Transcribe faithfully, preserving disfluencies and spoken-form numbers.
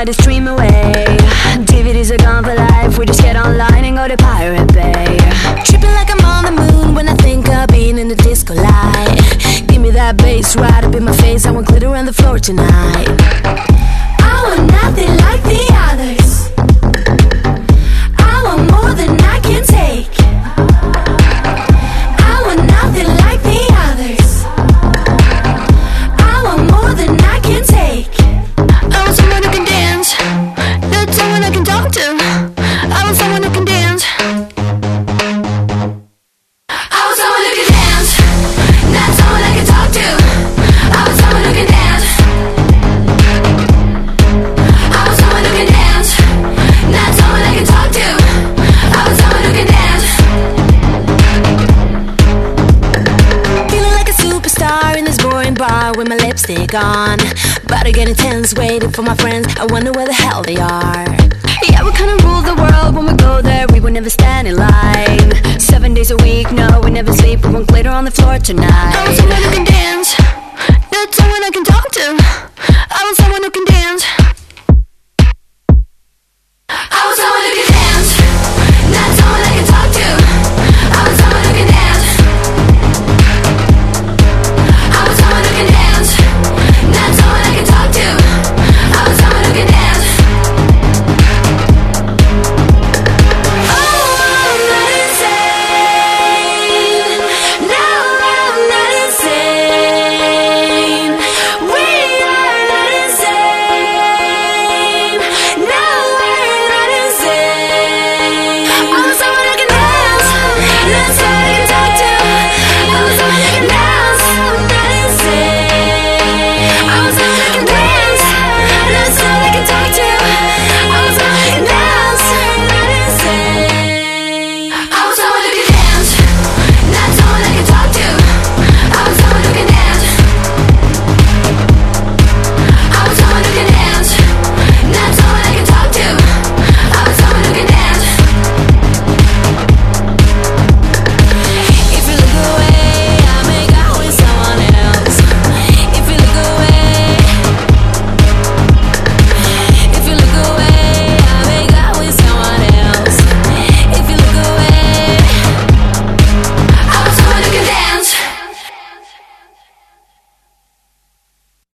I just dream away. D V Ds are gone for life. We just get online and go to Pirate Bay. Tripping like I'm on the moon when I think of being in the disco light. Give me that bass right up in my face. I want glitter on the floor tonight. I want nothing like the others. I want more than I can take. I want nothing like the others. I want more than I can take. I want someone who can dance, not someone I can talk to. I want someone who can dance. I want someone who can dance, not someone I can talk to. I want someone who can dance. I want someone who can dance, not someone I can talk to. I want someone who can dance. Feeling like a superstar in this boring bar with my lipstick on. About to get intense, waiting for my friends. I wonder where the hell they are. Yeah, we kinda rule the world when we go there. We would never stand in line. Seven days a week, no, we never sleep. We want glitter on the floor tonight. I want someone who can